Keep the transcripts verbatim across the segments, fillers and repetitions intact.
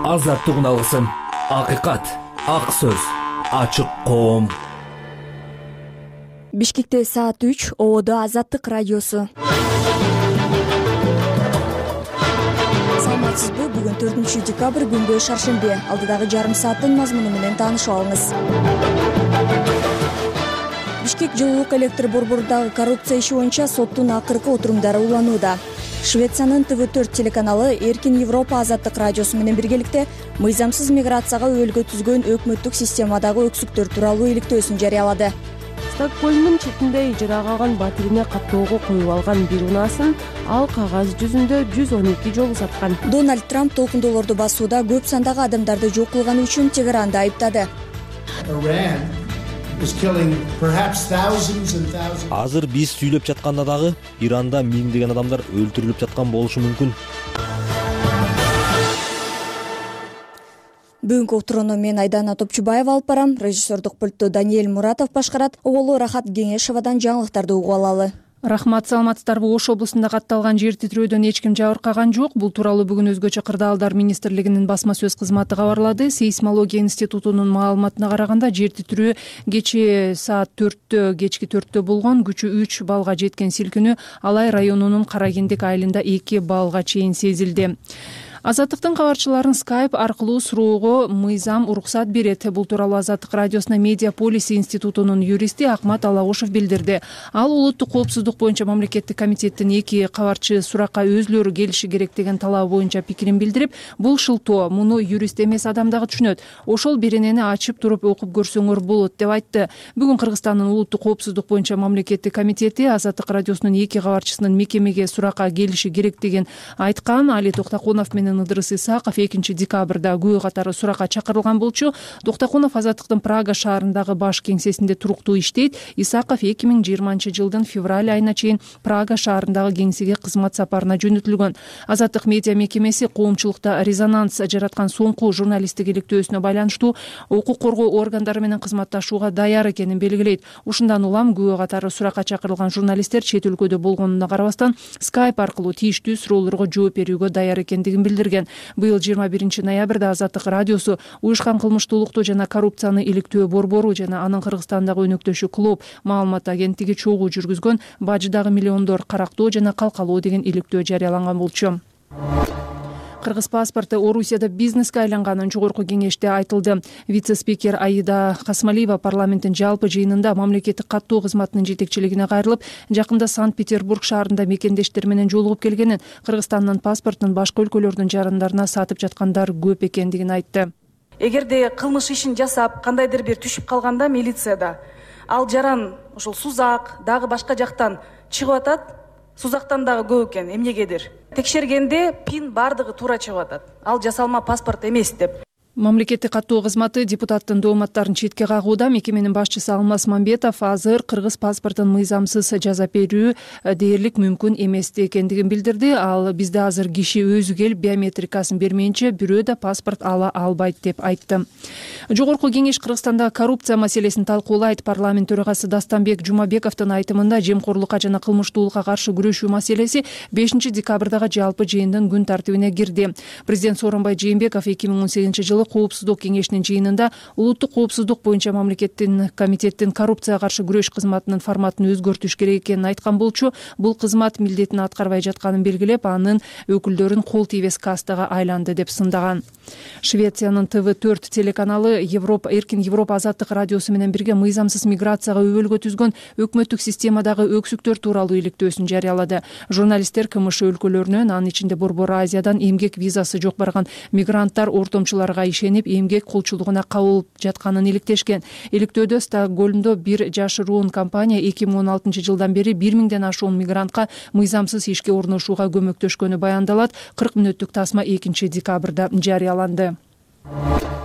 Азаттык алгысым, акыйкат, ак сөз, ачык коом. Бишкекте саат үч, Ободо Азаттык радиосу. Саламатсызбы? Бүгүн төртүнчү декабрь күнгө шаршембе. Алдыдагы жарым сааттын мазмуну менен таанышып алыңыз. Бишкек жылуулук электр борборундагы коррупция иши боюнча соттун акыркы отурумдары уланууда. Швециянын Тэ Вэ төрт телеканалы Эркин Европа Азаттык радиосу менен биргеликте мыйзамсыз миграцияга өбөлгө түзгөн өкмөттүк системадагы өксүктөр тууралуу иликтөөсүн жарыялады. Стокгольмдун четинде ижара калган батирине каттоого коюп алган бир унаасын ал кагаз жүзүндө жүз он эки жолу саткан. Дональд Трамп толкундоолорду басууда көп сандагы адамдарды жок кылганы үчүн Тегеранды айыптады. Азыр биз сүйлөп жатканда дагы Иранда миңдеген адамдар өлтүрүлүп жаткан болушу мүмкүн. Бүгүнкү отурууну мен Айдана Топчубаева алып барам. Режиссердук пультту Даниэль Муратов башкарат. Оболу Рахат Кеңешевадан жаңылыктарды угуп алалы. Рахмат, саламатсыздарбы? Ош облусунда катталган жер титирөөдөн эч ким жабыркаган жок. Бул тууралуу бүгүн Өзгөчө кырдаалдар министрлигинин басма сөз кызматы кабарлады. Сейсмология институтунун маалыматына караганда жер титирөө кечээ саат төрттө, кечки төрттө болгон, күчү үч баллга жеткен силкинүү Алай районунун Каракендик айылында эки баллга чейин сезилди. Азаттыктын кабарчыларын скайп аркылуу суроого мыйзам уруксат берет. Бул тууралуу Азаттык радиосуна Медиаполис институтунун юристи Акмат Алагушев билдирди. Ал улуттук коопсуздук боюнча мамлекеттик комитеттин эки кабарчы суракка өзүлөрү келиши керек деген талабы боюнча пикирин билдирип, бул шылтоо, муну юрист эмес адам дагы түшүнөт. Ошол беренени ачып туруп окуп көрсөңөр болот деп айтты. Бүгүн Кыргызстандын улуттук коопсуздук боюнча мамлекеттик комитети Азаттык радиосунун эки кабарчысынын мекемеге суракка келиши керек деген айткан. Али Токтокунов менен Ыдырыс Исаков экинчи декабрда күбө катары суракка чакырылган болчу. Токтокунов Азаттыктын Прага шаарындагы баш кеңсесинде туруктуу иштейт. Исаков эки миң жыйырманчы жылдын февраль айына чейин Прага шаарындагы кеңсеге кызмат сапарына жөнөтүлгөн. Азаттык медиа мекемеси коомчулукта резонанс жараткан соңку журналисттик иликтөөсүнө байланыштуу укук коргоо органдары менен кызматташууга даяр экенин белгилейт. Ушундан улам күбө катары суракка чакырылган журналисттер чет өлкөдө болгонуна карабастан скайп аркылуу тийиштүү суроолорго жооп берүүгө даяр экендигин билдирген. Быйыл жыйырма биринчи ноябрда Азаттык радиосу уюшкан кылмыштуулукту жана коррупцияны иликтөө борбору жана анын Кыргызстандагы өнөктөшү клуб маалымат агенттиги чогуу жүргүзгөн бажыдагы миллиондор карактоо жана калкалоо деген иликтөө жарыяланган болчу. Кыргыз паспорты Орусияда бизнеске айланганын жогорку кеңеште айтылды. Вице-спикер Аида Касмалиева парламенттин жалпы жыйынында мамлекеттик каттоо кызматынын жетекчилигине кайрылып, жакында Санкт-Петербург шаарында мекендештер менен жолугуп келгенин, Кыргызстандын паспортун башка өлкөлөрдүн жарандарына сатып жаткандар көп экендигин айтты. Эгерде кылмыш ишин жасап, кандайдыр бир түшүп калганда милицияда ал жаран ошол Сузак, дагы башка жактан чыгып атат, Сузактан дагы көп экен, эмнегедир. Текшергенде пин бардыгы туура чыгып атат. Ал жасалма паспорт эмес деп. Мамлекеттик каттоо кызматы депутаттын дооматтарын четке кагууда. Мекеменин башчысы Алмаз Мамбетов азыр кыргыз паспортун мыйзамсыз жазап берүү дээрлик мүмкүн эмес экендигин билдирди. Ал бизде азыр киши өзү келип биометрикасын бермейинче бирөө да паспорт ала албайт деп айтты. Жогорку кеңеш Кыргызстанда коррупция маселесин талкуулайт. Парламент төрагасы Дастанбек Жумабековдун айтымында жемкорлукка жана кылмыштуулукка каршы күрөшүү маселеси бешинчи декабрдагы жалпы жыйындын күн тартибине кирди. Президент Сооронбай Жээнбеков эки миң он сегизинчи жылы коопсуздук кеңешинин жыйынында улуттук коопсуздук боюнча мамлекеттин комитеттин коррупцияга каршы күрөш кызматынын форматын өзгөртүш керек экенин айткан болчу. Бул кызмат милдетин аткарбай жатканын белгилеп, анын өкүлдөрүн кол тийбес кастага айланды деп сындаган. Швециянын Тэ Вэ төрт телеканалы Европа Эркин Европа Азаттык радиосу менен бирге мыйзамсыз миграцияга өбөлгө түзгөн өкмөттүк системадагы өксүктөр тууралуу иликтөөсүн жарыялады. Журналисттер КМШ өлкөлөрүнөн, анын ичинде Борбор Азиядан эмгек визасы жок барган мигранттар ортомчуларга ишенип эмгек кулчулугуна кабылып жатканын иликтешкен. Иликтөөдө Стокгольмдо бир жашыруун компания эки миң он алтынчы жылдан бери бир миңден ашуун мигрантка мыйзамсыз ишке орношууга көмөктөшкөнү баяндалат. кырк мүнөттүк тасма экинчи декабрда жарыяланды.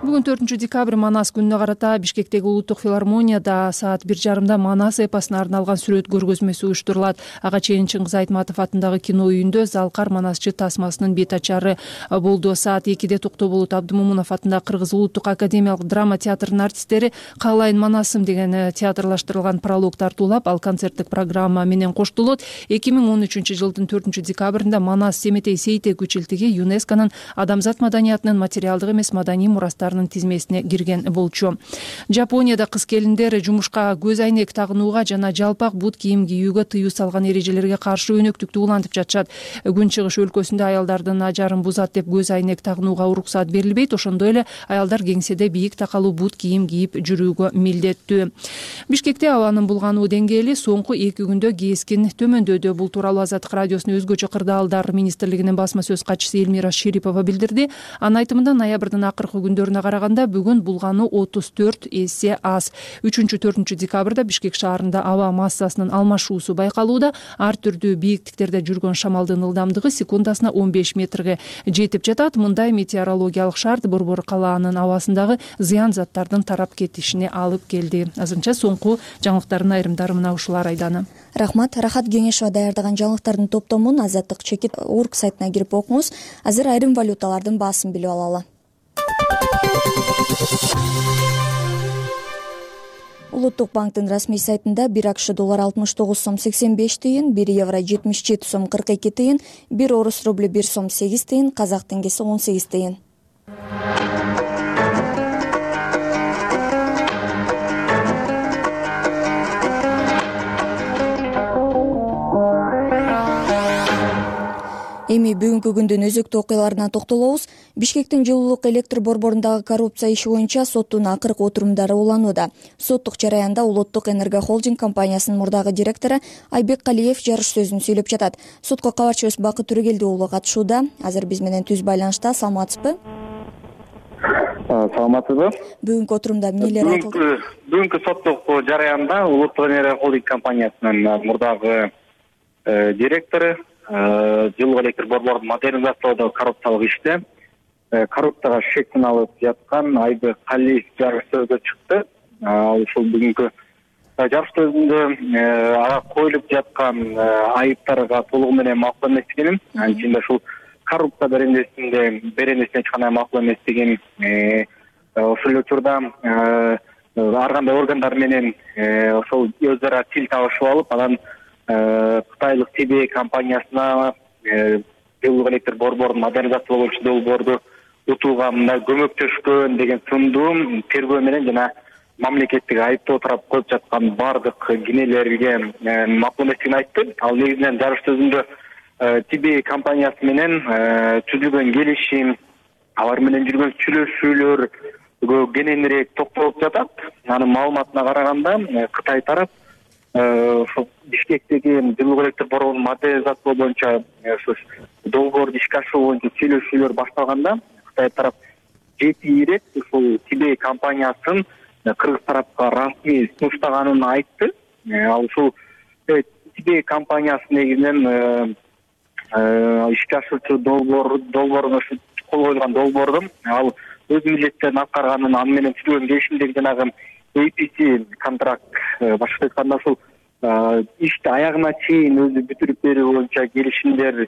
Бүгүн төртүнчү декабрь Манас күнүнө карата Бишкектеги улуттук филармонияда саат бир жарымда Манас эпосуна арналган сүрөт көргөзмөсү уюштурулат. Ага чейин Чыңгыз Айтматов атындагы кино үйүндө Залкар Манасчы тасмасынын бет ачары болду. Саат экиде Токтоболот Абдымомунов атындагы Кыргыз улуттук академиялык драма театрынын артисттери Каалайын Манасым деген театрлаштырылган пролог тартуулап, ал концерттик программа менен коштолот. эки миң он үчүнчү жылдын төртүнчү декабрында Манас Семетей Сейтек үчилтиги ЮНЕСКОнун адамзат маданиятынын материалдык эмес маданий мурастарынын тизмесине кирген болчу. Жапонияда кыз келиндер жумушка көз айнек тагынууга жана жалпак бут кийим кийүүгө тыюу салган эрежелерге каршы өнөктүктү улантып жатышат. Күнчыгыш өлкөсүндө аялдардын ажарын бузат деп көз айнек тагынууга уруксат берилбейт. Ошондой эле аялдар кеңседе бийик такалуу бут кийим кийип жүрүүгө милдеттүү. Бишкекте абанын булгануу деңгээли соңку эки күндө кескин төмөндөдү. Бул тууралуу Азаттык радиосунун өзгөчө кырдаалдар министрлигинин басма сөз катчысы Элмира Шерипова билдирди. Анын айтымында ноябрдын акыркы күндөрүнө караганда бүгүн булгануу отуз төрт эсе аз. үчүнчү төртүнчү декабрда Бишкек шаарында аба массасынын алмашуусу байкалууда. Ар түрдүү бийиктиктерде жүргөн шамалдын ылдамдыгы секундасына он беш метрге жетип жатат. Мындай метеорологиялык шарт Борбор калаанын абасындагы зыян заттардын тарап кетишине алып келди. Азырынча соңку жаңылыктардын айрымдары мына ушулар айданы. Рахмат. Рахат Кеңешова даярдаган жаңылыктардын топтомун Азаттык чекит орг сайтына кирип окуңуз. Азыр айрым валюталардын баасын билип алалы. Улуттук банктын расмий сайтында бир АКШ доллар алтымыш тогуз сом сексен беш тыйын, бир евро жетимиш жети сом кырк эки тыйын, бир орус рубль бир сом сегиз тыйын, казак теңгеси он сегиз тыйын. Эми бүгүнкү күндүн өзөктүү окуяларына токтолобуз. Бишкектин жылуулук электр борборундагы коррупция иши боюнча соттун акыркы отурумдары уланууда. Соттук жараянда Улуттук энергохолдинг компаниясынын мурдагы директору Айбек Калиев жарыш сөзүн сүйлөп жатат. Сотко кабарчыбыз Бакыт Түрөгелди уулу катышууда. Азыр биз менен түз байланышта. Саламатсызбы? Саламатсызбы? Бүгүнкү отурумда эмнелер айтылды? Бүгүнкү соттук жараянда Улуттук энергохолдинг компаниясынын мурдагы директору жылуу электр борборунун модернизациялоодогу коррупциялык иште коррупцияга шектин алып жаткан Айбек Калиев жарыш сөзгө чыкты. Ал ушул бүгүнкү жарыш сөзүндө ага коюлуп жаткан айыптарга толугу менен макул эмес экенин, анын ичинде ушул коррупция беренесинде беренесине эч кандай макул эмес деген, ошол эле учурда ар кандай органдар менен ошол өз ара тил табышып алып, анан Кытайлык Тибей компаниясына жылуу электр борборун модернизациялоо боюнча долбоорду утууга мындай көмөктөшкөн деген сындуу тергөө менен жана мамлекеттик айыптоо тарап коюп жаткан баардык кинелерге макул эместигин айтты. Ал негизинен жарыш сөзүндө Тибей компаниясы менен түзүлгөн келишим, алар менен жүргөн сүйлөшүүлөргө кененирээк токтолуп жатат. Анын маалыматына караганда Кытай тарап ошол Бишкектеги жылуу электр борборун модернизациялоо боюнча ошо долбоорду ишке ашыруу боюнча сүйлөшүүлөр башталганда Кытай тарап жети ирет ушул Тибей компаниясын Кыргыз тарапка расмий сунуштаганын айтты. Ал ушул Тибей компаниясы негизинен ишке ашырчу долбоор долбоорун ошо кол коюлган долбоордун ал өз милдеттерин аткарганын, аны менен түзүлгөн келишимдеги жанагы эй пи си контракт, башкача айтканда ушул ишти аягына чейин өзү бүтүрүп берүү боюнча келишимдер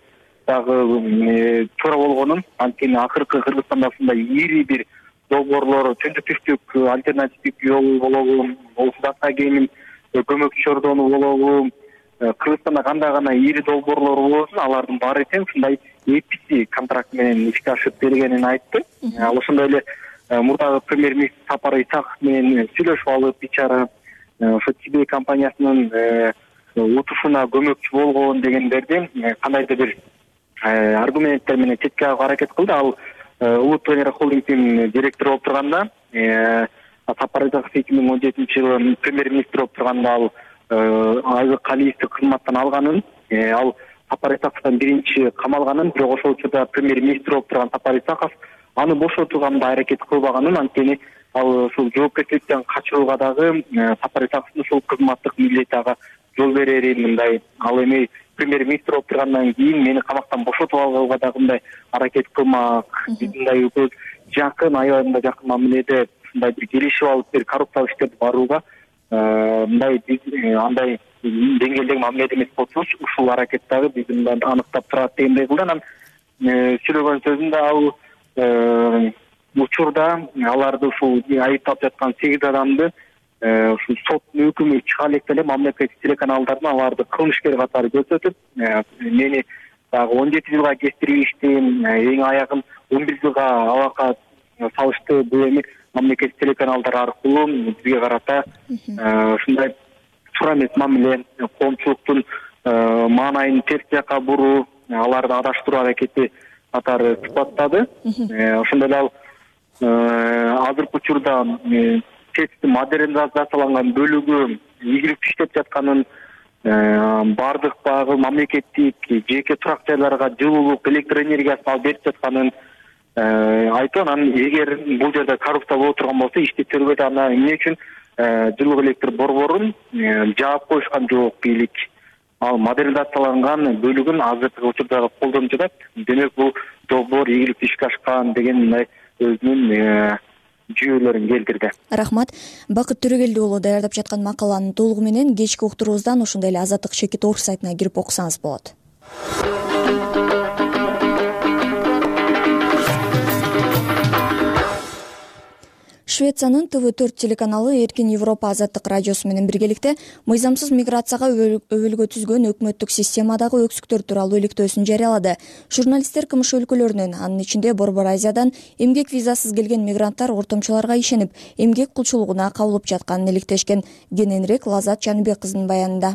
дагы туура болгонун, анткени акыркы Кыргызстанда ушундай ири бир долбоорлор чөнчөктүктүк альтернативдик жол болобу, болсо да кийин көмөкчү чордону болобу, Кыргызстанда кандай гана ири долбоорлор болсун, алардын баары тең ушундай эй пи си контракт менен ишке ашырып бергенин айтты. Ал ошондой эле мурдагы премьер-министр Сапар Исаков менен сүйлөшүп алып, ичара ошо Тибей компаниясынын утушуна көмөкчү болгон дегендерди кандайдыр бир аргументтер менен четке кагууга аракет кылды. Ал Улуттук энергохолдингдин директору болуп турганда, Сапар Исаков эки миң он жетинчи жылы премьер-министр болуп турганда ал Айбек Калиевди кызматтан алганын, ал Сапар Исаковдон биринчи камалганын, бирок ошол учурда премьер-министр болуп турган Сапар Исаков аны бошотууга мындай аракет кылбаганын, анткени ал ушул жоопкерчиликтен качырууга дагы Сапар Исаковдун ушул кызматтык милдети ага жол берерин, мындай ал эми премьер-министр болуп тургандан кийин мени камактан бошотуп алууга дагы мындай аракет кылмак, биз мындай жакын аябында жакын мамиледе мындай бир келишип алып бир коррупциялык иштерди барууга мындай биз андай деңгээлдеги мамиледе эмес болсоч ушул аракет дагы бизди мындай аныктап турат дегендей кылды. Анан сүйлөгөн сөзүндө ал учурда аларды ушул айыптап жаткан сегиз адамды ушул соттун өкүмү чыга элек деле мамлекеттик телеканалдардын аларды кылмышкер катары көрсөтүп, мени дагы он жети жылга кестирип иштейм, эң аягын он бир жылга абакка салышты. Бул эми мамлекеттик телеканалдар аркылуу бизге карата ушундай туура эмес мамиле, коомчулуктун маанайын терс жакка буруу, аларды адаштыруу аракети катары сыпаттады. Ошондой эле ал азыркы учурда чечтин модернизацияланган бөлүгү ийгиликтүү иштеп жатканын, баардык багы мамлекеттик жеке турак жайларга жылуулук, электр энергиясын алып берип жатканын айтып, анан эгер бул жерде коррупция боло турган болсо ишти төргөдө ана эмне үчүн жылуу электр борборун жаап коюшкан жок бийлик. Ал модернизацияланган бөлүгүн азыркы учурда колдонуп жатат. Демек бул долбоор ийгиликтүү ишке ашкан деген мындай өзүнүн жүйөлөрүн келтирди. Рахмат. Бакыт Төрөгелди уулу даярдап жаткан макаланын толугу менен кечки уктуруубуздан ошондой эле Азаттык Чекит Орг сайтына кирип окусаңыз болот. Швециянын Т В төрт телеканалы Эркин Европа Азаттык радиосу менен биргеликте мыйзамсыз миграцияга өбөлгө түзгөн өкмөттүк системадагы өксүктөр тууралуу иликтөөсүн жарыялады. Журналисттер кымыш өлкөлөрүнөн, анын ичинде Борбор Азиядан эмгек визасыз келген мигранттар ортомчуларга ишенип, эмгек кулчулугуна кабылып жатканын иликтешкен. Кененирээк Лазат Жаныбек кызынын баянында.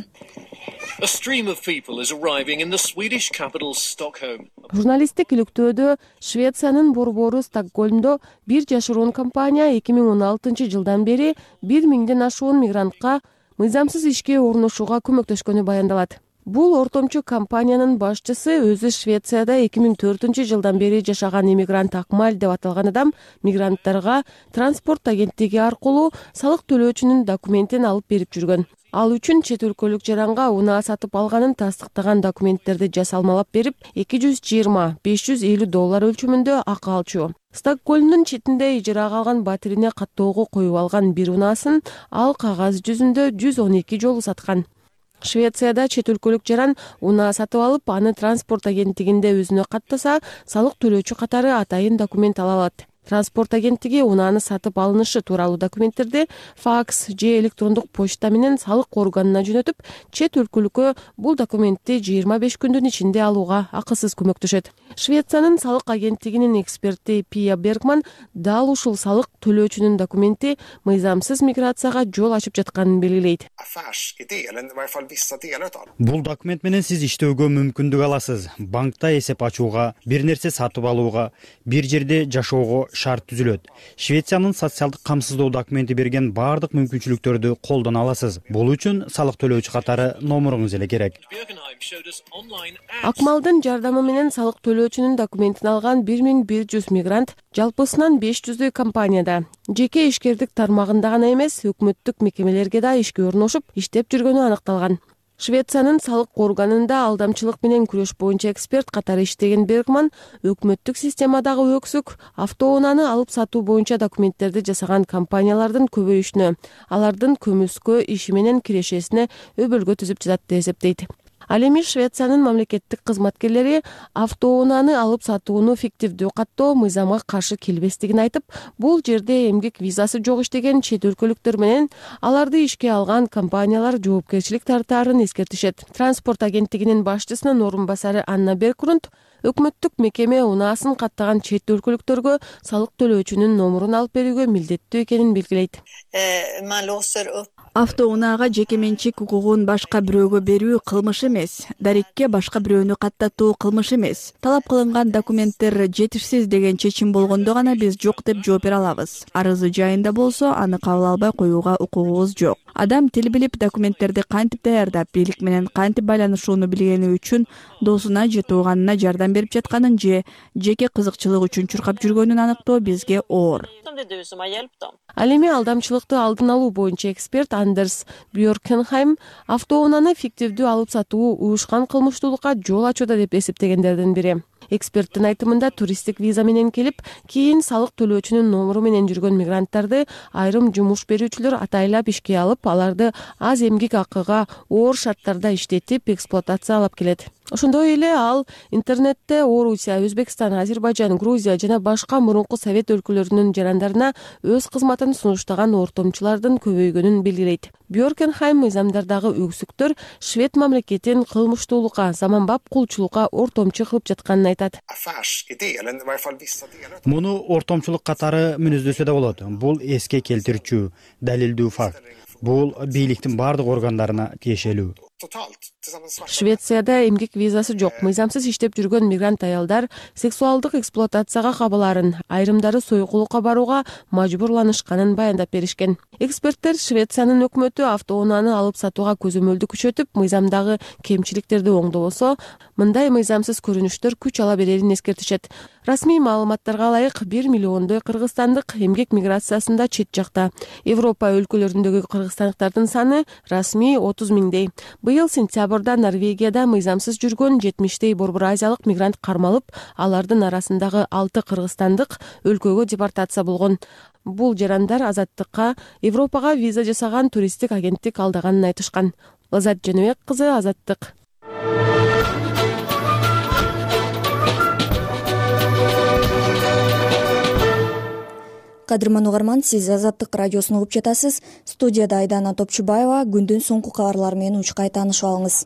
Журналисттик иликтөөдө Швециянын борбору Стокгольмдо бир жашыруун компания эки миң он алтынчы жылдан бери бир миңден ашуун мигрантка мыйзамсыз ишке орношууга көмөктөшкөнү баяндалат. Бул ортомчу компаниянын башчысы өзү Швецияда эки миң төртүнчү жылдан бери жашаган иммигрант Акмаль деп аталган адам мигранттарга транспорт агенттиги аркылуу салык төлөөчүнүн документин алып берип жүргөн. Ал үчүн чет өлкөлүк жаранга унаа сатып алганын тастыктаган документтерди жасалмалап берип, эки жүз жыйырма беш жүз элүү доллар өлчөмүндө акы алчу. Стокгольмдун четинде ижарага алган батирине каттоого коюп алган бир унаасын ал кагаз жүзүндө жүз он эки жолу саткан. Швецияда чет өлкөлүк жаран унаа сатып алып, аны транспорт агенттигинде өзүнө каттаса, салык төлөөчү катары атайын документ ала алат. Транспорт агенттиги унааны сатып алынышы тууралуу документтерди факс же электрондук почта менен салык органына жөнөтүп, чет өлкөлүккө бул документти жыйырма беш күндүн ичинде алууга акысыз көмөктөшөт. Швециянын салык агенттигинин эксперти Пия Бергман дал ушул салык төлөөчүнүн документи мыйзамсыз миграцияга жол ачып жатканын белгилейт. Бул документ менен сиз иштөөгө мүмкүндүк аласыз, банкта эсеп ачууга, бир нерсе сатып алууга, бир жерде жашоого шарт түзүлөт. Швециянын социалдык камсыздоо документи берген баардык мүмкүнчүлүктөрдү колдоно аласыз. Бул үчүн салык төлөөчү катары номуруңуз эле керек. Акмалдын жардамы менен салык төлөөчүнүн документин алган бир миң бир жүз мигрант жалпысынан беш жүздөй компанияда, жеке ишкердик тармагында гана эмес, өкмөттүк мекемелерге да ишке орношуп, иштеп жүргөнү аныкталган. Швециянын салык органында алдамчылык менен күрөш боюнча эксперт катары иштеген Бергман өкмөттүк системадагы өксүк автоунааны алып сатуу боюнча документтерди жасаган компаниялардын көбөйүшүнө, алардын көмүскө иши менен кирешесине өбөлгө түзүп жатат деп эсептейт. Ал эми Швециянын мамлекеттик кызматкерлери автоунааны алып сатууну фиктивдүү каттоо мыйзамга каршы келбестигин айтып, бул жерде эмгек визасы жок иштеген чет өлкөлүктөр менен аларды ишке алган компаниялар жоопкерчилик тартаарын эскертишет. Транспорт агенттигинин башчысынын орун басары Анна Беркрунд өкмөттүк мекеме унаасын каттаган чет өлкөлүктөргө салык төлөөчүнүн номурун алып берүүгө милдеттүү экенин белгилейт. Автоунаага жеке менчик укугун башка бирөөгө берүү кылмыш эмес, дарекке башка бирөөнү каттатуу кылмыш эмес. Талап кылынган документтер жетишсиз деген чечим болгондо гана биз жок деп жооп бере алабыз. Арызы жайында болсо, аны кабыл албай коюуга укугубуз жок. Адам тил билип, документтерди кантип даярдап, бийлик менен кантип байланышууну билгени үчүн досуна же тууганына жардам берип жатканын же жеке кызыкчылык үчүн чуркап жүргөнүн аныктоо бизге оор. Ал эми алдамчылыкты алдын алуу боюнча эксперт Андерс Бьоркенхайм автоунааны фиктивдүү алып сатуу уюшкан кылмыштуулукка жол ачууда деп эсептегендердин бири. Эксперттин айтымында туристтик виза менен келип, кийин салык төлөөчүнүн номуру менен жүргөн мигранттарды айрым жумуш берүүчүлөр атайлап ишке алып, аларды аз эмгек акыга оор шарттарда иштетип, эксплуатациялап келет. Ошондой эле ал интернетте Орусия, Өзбекстан, Азербайжан, Грузия жана башка мурунку совет өлкөлөрүнүн жарандарына өз кызматын сунуштаган ортомчулардын көбөйгөнүн белгилейт. Бьоркенхайм мыйзамдардагы өксүктөр швед мамлекетин кылмыштуулукка, заманбап кулчулукка ортомчу кылып жатканын айтат. Муну ортомчулук катары мүнөздөсө да болот. Бул эске келтирчү, далилдүү факт. Бул бийликтин бардык органдарына тиешелүү. Швецияда эмгек визасы жок, мыйзамсыз иштеп жүргөн мигрант аялдар сексуалдык эксплуатацияга кабыларын, айрымдары сойкулукка барууга мажбурланышканын баяндап беришкен. Эксперттер Швециянын өкмөтү автоунааны алып сатууга көзөмөлдү күчөтүп, мыйзамдагы кемчиликтерди оңдобосо, мындай мыйзамсыз көрүнүштөр күч ала берерин эскертишет. Расмий маалыматтарга ылайык бир миллиондой кыргызстандык эмгек миграциясында чет жакта. Европа өлкөлөрүндөгү кыргызстандыктардын саны расмий отуз миңдей. Быйыл сентябрда Норвегияда мыйзамсыз жүргөн жетимиштей борбор азиялык мигрант кармалып, алардын арасындагы алты кыргызстандык өлкөгө депортация болгон. Бул жарандар Азаттыкка Европага виза жасаган туристтик агенттик алдаганын айтышкан. Лазат Женебек кызы, Азаттык. Кадырман угарман, сиз Азаттык радиосун угуп жатасыз. Студияда Айдана Топчубаева. Күндүн соңку кабарлары менен учкай таанышып алыңыз.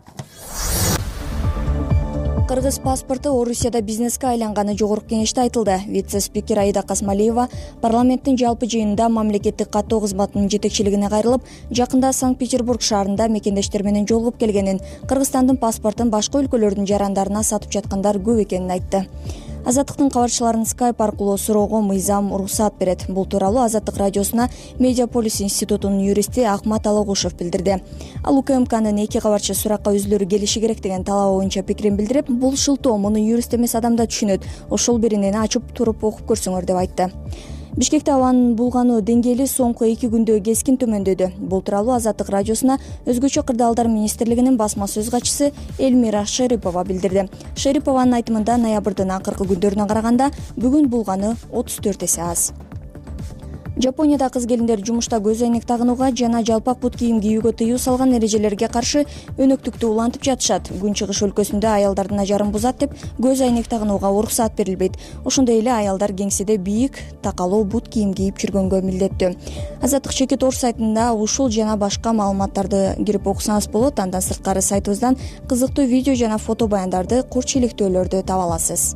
Кыргыз паспорту Орусияда бизнеске айланганы жогорку кеңеште айтылды. Вице-спикер Аида Касмалиева парламенттин жалпы жыйынында мамлекеттик каттоо кызматынын жетекчилигине кайрылып, жакында Санкт-Петербург шаарында мекендештер менен жолугуп келгенин, Кыргызстандын паспортун башка өлкөлөрдүн жарандарына сатып жаткандар көп экенин айтты. Азаттыктын кабарчыларын скайп аркылуу суроого мыйзам уруксаат берет. Бул тууралуу Азаттык радиосуна Медиаполис институтунун юристи Акмат Алагушев билдирди. Ал УКМКнын эки кабарчы суракка өзүлөрү келиши керек деген талабы боюнча пикирин билдирип, бул шылтоо, муну юрист эмес адам да түшүнөт. Ошол биринен ачып туруп окуп көрсөңөр деп айтты. Бишкекте абанын булгануу деңгээли соңку эки күндө кескин төмөндөдү. Бул тууралуу Азаттык радиосуна Өзгөчө кырдаалдар министрлигинин басма сөз катчысы Элмира Шерипова билдирди. Шерипованын айтымында ноябрдын акыркы күндөрүнө караганда бүгүн булганы отуз төрт эсе аз. Жапонияда кыз келиндер жумушта көз айнек тагынууга жана жалпак бут кийим кийүүгө тыюу салган эрежелерге каршы өнөктүктү улантып жатышат. Күнчыгыш өлкөсүндө аялдардын ажарын бузат деп көз айнек тагынууга уруксаат берилбейт. Ошондой эле аялдар кеңседе бийик, такалуу бут кийим кийип жүргөнгө милдеттүү. Азаттык Чекит Орус сайтында ушул жана башка маалыматтарды кирип окусаңыз болот. Андан сырткары сайтыбыздан кызыктуу видео жана фото баяндарды, курч иликтөөлөрдү таба аласыз.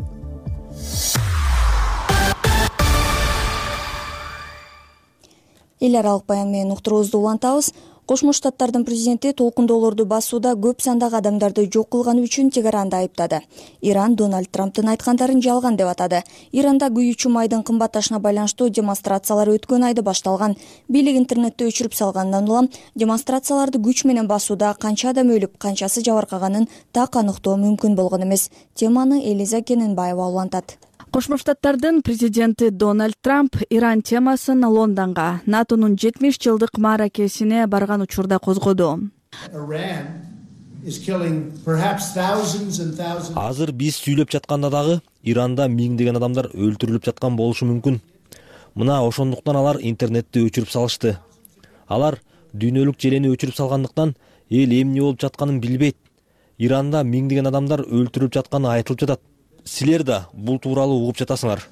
Эл аралык баян менен уктуруубузду улантабыз. Кошмо Штаттардын президенти толкундоолорду басууда көп сандагы адамдарды жок кылганы үчүн Тегеранды айыптады. Иран Дональд Трамптын айткандарын жалган деп атады. Иранда күйүүчү майдын кымбатташына байланыштуу демонстрациялар өткөн айда башталган. Бийлик интернетти өчүрүп салгандан улам демонстрацияларды күч менен басууда канча адам өлүп, канчасы жабыркаганын так аныктоо мүмкүн болгон эмес. Теманы Элиза Кененбаева улантат. Кошмо Штаттардын президенти Дональд Трамп Иран темасын Лондонго, НАТОнун жетимиш жылдык мааракесине барган учурда козгоду. Азыр биз сүйлөп жатканда дагы Иранда миңдеген адамдар өлтүрүлүп жаткан болушу мүмкүн. Мына ошондуктан алар интернетти өчүрүп салышты. Алар дүйнөлүк желени өчүрүп салгандыктан эл эмне болуп жатканын билбейт. Иранда миңдеген адамдар өлтүрүлүп жатканы айтылып жатат. Силер да бул тууралуу угуп жатасыңар.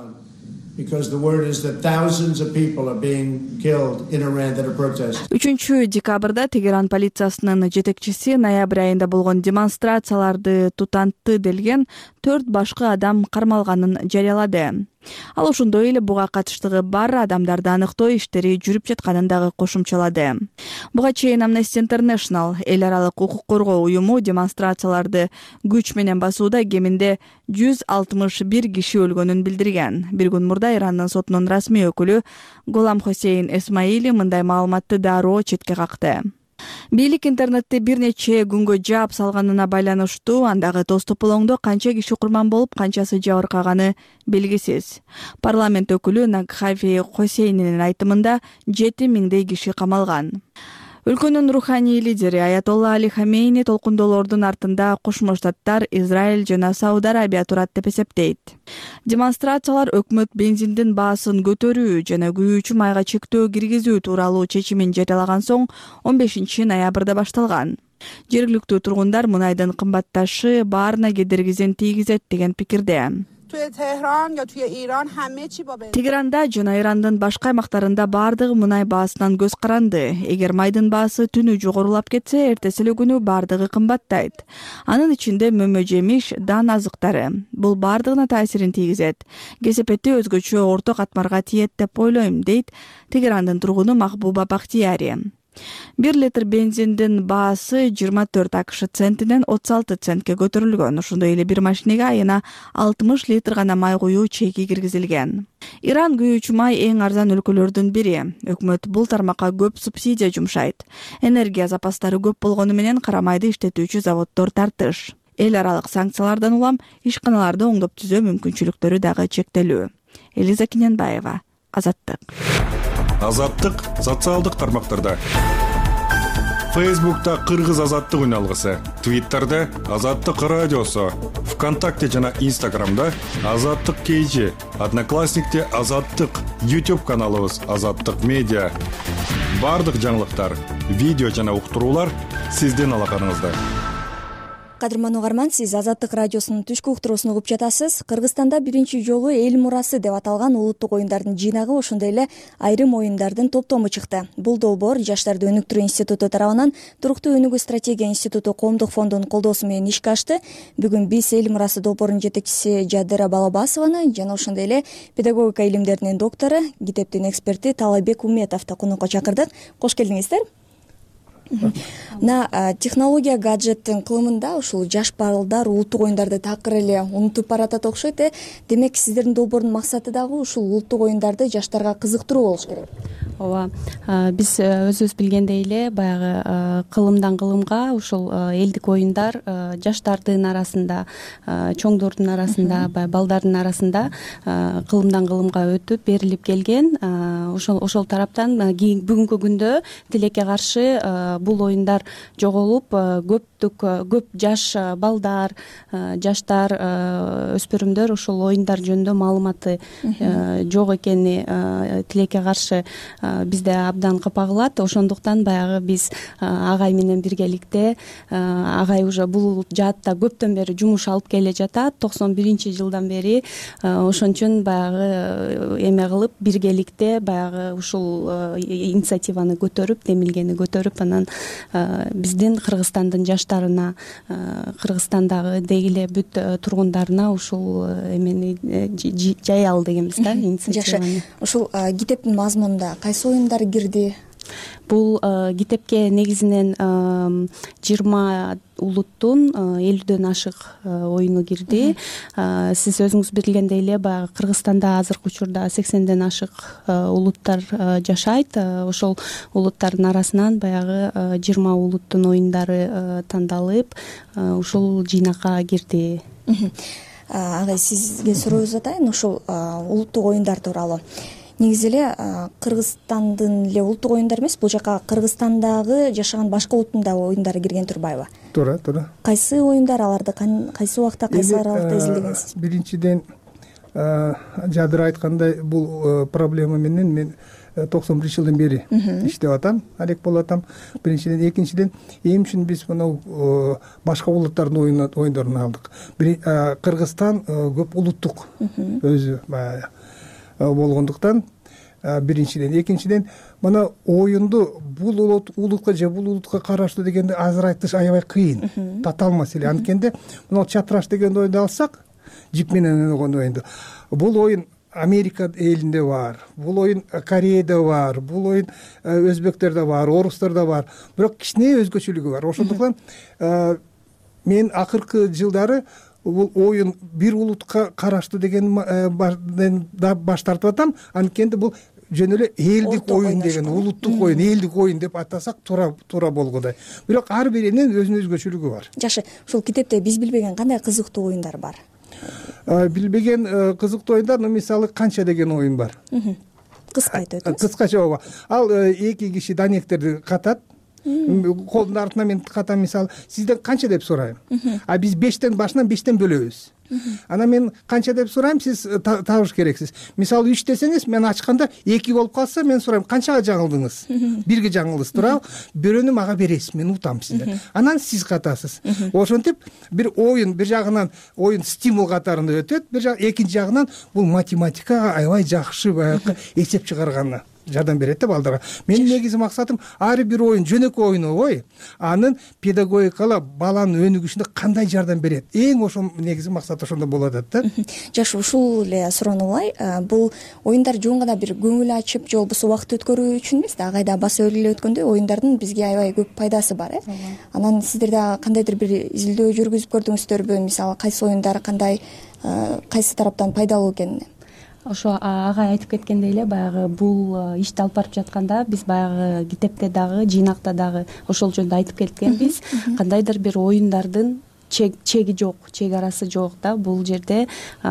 үчүнчү декабрда Тегеран полициясынын жетекчиси ноябрь айында болгон демонстрацияларды тутантты делген төрт башка адам кармалганын жарыялады. Ал ошондой эле буга катыштыгы бар адамдарды аныктоо иштери жүрүп жатканын дагы кошумчалады. Буга чейин Amnesty International, эл аралык укук коргоо уюму, демонстрацияларды күч менен басууда кеминде жүз алтымыш бир киши өлгөнүн билдирген. Бир күн мурда Ирандын сотунун расмий өкүлү Голам Хосейн Эсмаили мындай маалыматты дароо четке какты. Бийлик интернетти бир нече күнгө жаап салганына байланыштуу андагы тоз тополоңдо канча киши курман болуп, канчасы жабыркаганы белгисиз. Парламент өкүлү Нагхафи Хосейнинин айтымында жети миңдей киши камалган. өлкөнүн руханий лидери Аятолла Али Хамейни толкундоолордун артында Кошмо Штаттар, Израиль жана Сауд Арабия турат деп эсептейт. Демонстрациялар өкмөт бензиндин баасын көтөрүү жана күйүүчү майга чектөө киргизүү тууралуу чечимин жарыялаган соң он бешинчи ноябрда башталган. Жергиликтүү тургундар мунайдын кымбатташы баарына кедергисин тийгизет деген пикирде. Тегеранда жана Ирандын башка аймактарында баардыгы мунай баасынан көз каранды. Эгер майдын баасы түнү жогорулап кетсе, эртеси эле күнү баардыгы кымбаттайт. Анын ичинде мөмө жемиш, дан азыктары. Бул баардыгына таасирин тийгизет. Кесепети өзгөчө орто катмарга тиет деп ойлойм, дейт Тегерандын тургуну Махбуба Бахтияри. Бир литр бензиндин баасы жыйырма төрт акш центинен отуз алты центке көтөрүлгөн. Ошондой эле бир машинеге айына алтымыш литр гана май куюу чеки киргизилген. Иран күйүүчү май эң арзан өлкөлөрдүн бири. Өкмөт бул тармакка көп субсидия жумшайт. Энергия запастары көп болгону менен кара майды иштетүүчү заводдор тартыш. Эл аралык санкциялардан улам ишканаларды оңдоп түзөө мүмкүнчүлүктөрү дагы чектелүү. Элиза Киненбаева, Азаттык. Азаттык социалдык тармактарда. Фейсбукта Кыргыз Азаттык үналгысы, Твиттерде Азаттык радиосу, ВКонтакте жана Инстаграмда Азаттык кейжи, Одноклассникте Азаттык, YouTube каналыбыз Азаттык медиа. Бардык жаңылыктар, видео жана уктуруулар сиздин алаканыңызда. Кадырман угарман, сиз Азаттык радиосунун түшкү уктуруусун угуп жатасыз. Кыргызстанда биринчи жолу эл мурасы деп аталган улуттук оюндардын жыйнагы, ошондой эле айрым оюндардын топтому чыкты. Бул долбоор Жаштарды өнүктүрүү институту тарабынан Туруктуу өнүгүү стратегия институту коомдук фондунун колдоосу менен ишке ашты. Бүгүн биз эл мурасы долбоорунун жетекчиси Жадыра Балабасованы жана ошондой эле педагогика илимдеринин доктору, китептин эксперти Талайбек Уметовду конокко чакырдык. Кош келдиңиздер. Мына технология гаджеттин кылымында ушул жаш балдар улуттук оюндарды такыр эле унутуп баратат окшойт. э Демек сиздердин долбоордун максаты дагы ушул улуттук оюндарды жаштарга кызыктыруу болуш керек. Ооба, биз өзүбүз билгендей эле баягы кылымдан кылымга ушул элдик оюндар жаштардын арасында, чоңдордун арасында, баягы балдардын арасында кылымдан кылымга өтүп берилип келген. Ошол ошол тараптан бүгүнкү күндө тилекке каршы бул оюндар жоголуп, көптүк көп жаш балдар, жаштар, өспүрүмдөр ушул оюндар жөнүндө маалыматы жок экени тилекке каршы бизде абдан капа кылат. Ошондуктан баягы биз агай менен биргеликте, агай уже бул жаатта көптөн бери жумуш алып келе жатат, токсон биринчи жылдан бери. Ошон үчүн баягы эме кылып биргеликте баягы ушул инициативаны көтөрүп, демилгени көтөрүп, анан биздин Кыргызстандын жаштарына, Кыргызстандагы деги эле бүт тургундарына ушул эмени жай ал дегенбиз да, инициативаны. Жакшы. Ушул китептин мазмунунда кайсы оюндар кирди? Бул китепке негизинен жыйырма улуттун элүүдөн ашык оюну кирди. Сиз өзүңүз билгендей эле баягы Кыргызстанда азыркы учурда сексенден ашык улуттар жашайт. Ошол улуттардын арасынан баягы жыйырма улуттун оюндары тандалып, ушул жыйнакка кирди. Агай, сизге суроо uzatайын, ушул улуттук оюндар тууралуу. Негизи эле Кыргызстандын эле улуттук оюндар эмес, бул жака Кыргызстандагы жашаган башка улуттун да оюндары кирген турбайбы? Туура, туура. Кайсы оюндар, аларды кайсы убакта, кайсы аралыкта изилдегенсиз? Биринчиден, Жадыр айткандай, бул проблема менен мен токсон биринчи жылдан бери иштеп атам, алек болуп атам. Биринчиден, экинчиден, эми үчүн биз мына башка улуттардын оюндарын алдык. Кыргызстан көп улуттук өзү баягы болгондуктан биринчиден, экинчиден мына оюнду бул улутка же бул улутка караштуу дегенди азыр айтыш аябай кыйын, татаал маселе. Анткенде мына чатраш деген оюнду алсак, жип менен ойногон оюнду, бул оюн Америка элинде бар, бул оюн Кореяда бар, бул оюн өзбектерде бар, орустарда бар, бирок кичине өзгөчөлүгү бар. Ошондуктан мен акыркы жылдары бул оюн бир улутка караштуу деген баш тартып атам. Анткенде бул жөн эле элдик оюн деген, улуттук оюн, элдик оюн деп атасак туура туура болгодай. Бирок ар биринин өзүнүн өзгөчөлүгү бар. Жакшы, ушул китепте биз билбеген кандай кызыктуу оюндар бар? Билбеген кызыктуу оюндар, мисалы канча деген оюн бар. Кыска айтып өтүңүз. Кыскача ооба. Ал эки киши данектерди катат, колдун артынан мен катам, мисалы сизден канча деп сурайм, а биз бештен башынан бештен бөлөбүз. Анан мен канча деп сурайм, сиз табыш керексиз. Мисалы үч десеңиз, мен ачканда эки болуп калса, мен сурайм канчага жаңылдыңыз? Бирге жаңылдыңыз, туурабы? Бирөөнү мага бересиз, мен утам сизден. Анан сиз катасыз. Ошентип бир оюн, бир жагынан оюн стимул катарында өтөт, бир жак экинчи жагынан бул математикага аябай жакшы баягы эсеп чыгарганына жардам берет да балдарга. Менин негизи максатым ар бир оюн жөнөкөй оюн болбой, анын педагогикалык баланын өнүгүшүнө кандай жардам берет. Эң ошол негизи максат ошондо болуп атат да. Жаш ушул эле суроону улай, бул оюндар жөн гана бир көңүл ачып же болбосо убакыт өткөрүү үчүн эмес да, кайда басып эле өткөндөй оюндардын бизге аябай көп пайдасы бар, э. Анан сиздер да кандайдыр бир изилдөө жүргүзүп көрдүңүздөрбү? Мисалы кайсы оюндар кандай, кайсы тараптан пайдалуу экенине? Ошо агай айтып кеткендей эле, баягы бул ишти алып барып жатканда биз баягы китепте дагы, жыйнакта дагы ошол жөнүндө айтып кеткенбиз. Кандайдыр бир оюндардын чеги жок, чек арасы жок да. Бул жерде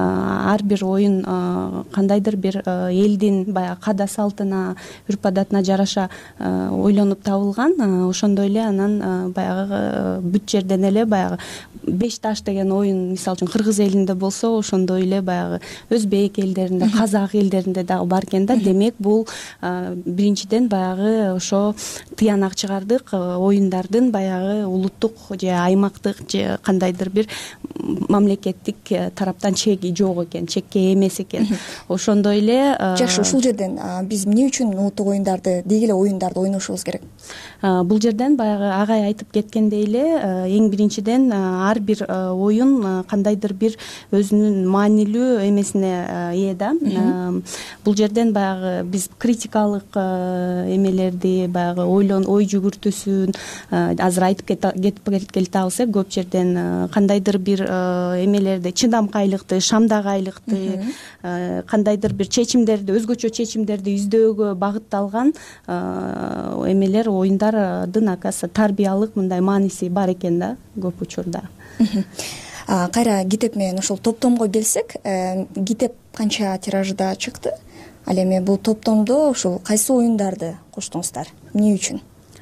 ар бир оюн кандайдыр бир элдин баягы када салтына, үрп адатына жараша ойлонуп табылган. Ошондой эле анан баягы бүт жерден эле баягы беш таш деген оюн, мисалы үчүн кыргыз элинде болсо, ошондой эле баягы өзбек элдеринде, казак элдеринде дагы бар экен да. Демек бул биринчиден баягы ошо тыянак чыгардык оюндардын баягы улуттук же аймактык же кандайдыр бир мамлекеттик тараптан чеги жок экен, чекке эмес экен. Ошондой эле жакшы, ушул жерден биз эмне үчүн улуттук оюндарды, деги эле оюндарды ойношубуз керек? Бул жерден баягы агай айтып кеткендей эле, эң биринчиден ар бир оюн кандайдыр бир өзүнүн маанилүү эмесине ээ да. Бул жерден баягы биз критикалык эмелерди, баягы ойлон ой жүгүртүүсүн азыр айтып кетип келатабыз, көп жерден кандайдыр бир эмелерди, чыдамкайлыкты, шамдагайлыкты, кандайдыр бир чечимдерди, өзгөчө чечимдерди издөөгө багытталган эмелер, оюндардын акасы тарбиялык мындай мааниси бар экен да көп учурда. Кайра китеп менен ошол топтомго келсек, китеп канча тиражда чыкты? Ал эми бул топтомдо ушул кайсы оюндарды коштуңуздар? Эмне үчүн?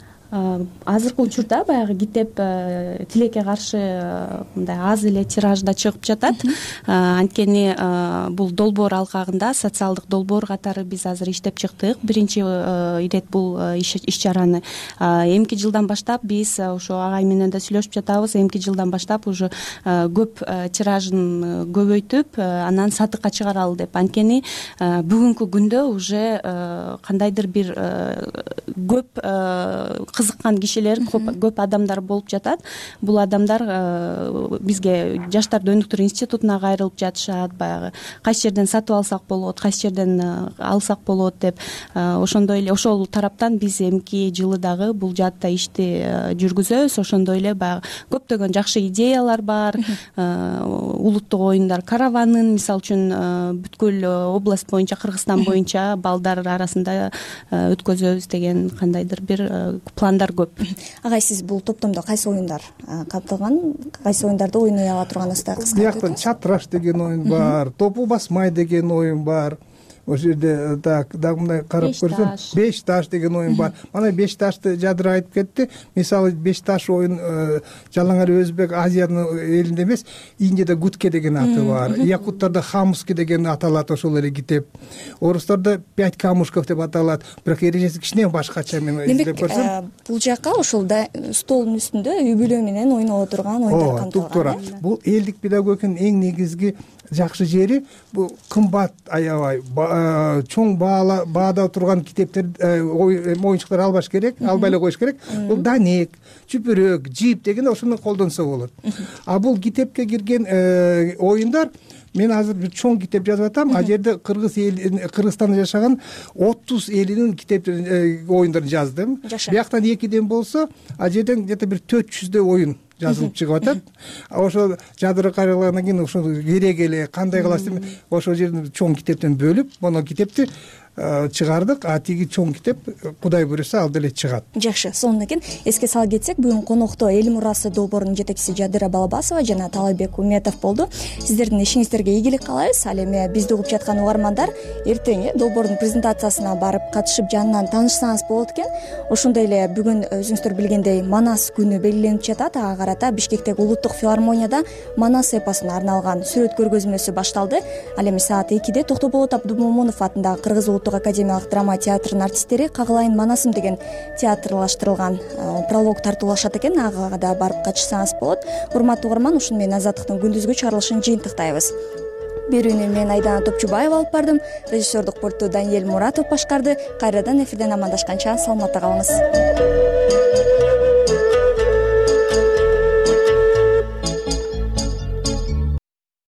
Азыркы учурда баягы китеп тилекке каршы мындай аз эле тиражда чыгып жатат. Анткени бул долбоор алкагында, социалдык долбоор катары биз азыр иштеп чыктык. Биринчи ирет бул иш чараны эмки жылдан баштап биз ошо агай менен да сүйлөшүп жатабыз. Эмки жылдан баштап уже көп тиражын көбөйтүп, анан сатыкка чыгаралы деп. Анткени бүгүнкү күндө уже кандайдыр бир көп кызыккан кишилер, көп адамдар болуп жатат. Бул адамдар бизге Жаштарды өнүктүрүү институтуна кайрылып жатышат, баягы кайсы жерден сатып алсак болот, кайсы жерден алсак болот деп. Ошондой эле ошол тараптан биз эмки жылы дагы бул жаатта ишти жүргүзөбүз. Ошондой эле баягы көптөгөн жакшы идеялар бар. Улуттук оюндар караванын, мисалы үчүн бүткүл область боюнча, Кыргызстан боюнча балдар арасында өткөзөбүз деген кандайдыр бир пландар көп. Агай, сиз бул топтомдо кайсы оюндар катталган? Кайсы оюндарды ойной ала турганыңызды кыскартып? Бияктан чатраш деген оюн бар, топу басмай деген оюн бар. Ошол жерде так дагы мындай карап көрсөм, беш таш деген оюн бар. Мына беш ташты Жадыр айтып кетти. Мисалы беш таш оюн жалаңар өзбек, Азиянын элинде эмес, Индияда гутке деген аты бар. Якуттарда хамуски деген аталат ошол эле китеп. Орустарда пять камушков деп аталат. Бирок эрежеси кичине башкача, мен изилдеп көрсөм. Бул жака ошол столдун үстүндө үй бүлө менен ойноло турган оюндар канталган. Бул элдик педагогиканын эң негизги жакшы жери, бул кымбат аябай чоң баада турган китептер, оюнчуктар албаш керек, албай эле коюш керек. Бул данек, чүпүрөк, жип деген ошону колдонсо болот. А бул китепке кирген оюндар, мен азыр бир чоң китеп жазып атам. А жерде Кыргыз эл, Кыргызстанда жашаган отуз элинин китеп оюндарын жаздым. Бияктан экиден болсо, а жерден где-то бир төрт жүздөй оюн жазылып чыгып атат. Ошо Жадыр кайрылгандан кийин ошо керек эле кандай кыласыз деп ошол жерден чоң китептен бөлүп, мону китепти чыгардык, а тиги чоң китеп кудай буюрса ал деле чыгат. Жакшы, сонун экен. Эске сала кетсек, бүгүн конокто эл мурасы долбоорунун жетекчиси Жадыра Балабасова жана Талайбек Уметов болду. Сиздердин ишиңиздерге ийгилик каалайбыз. Ал эми бизди угуп жаткан угармандар эртең долбоордун презентациясына барып катышып жанынан таанышсаңыз болот экен. Ошондой эле бүгүн өзүңүздөр билгендей Манас күнү белгиленип жатат. Ага карата Бишкектеги улуттук филармонияда Манас эпосуна арналган сүрөт көргөзмөсү башталды. Ал эми саат экиде Токтоболот Абдумомунов атындагы Кыргыз улуттук академиялык драма театрынын артисттери Кагылайын Манасым деген театрлаштырылган пролог тартуулашат экен. Ага да барып катышсаңыз болот. Урматтуу угарман, ушуну менен Азаттыктын күндүзгү чыгарылышын жыйынтыктайбыз. Берүүнү мен Айдана Топчубаева алып бардым. Режиссердук пультту Даниэль Муратов башкарды. Кайрадан эфирден амандашканча саламатта калыңыз.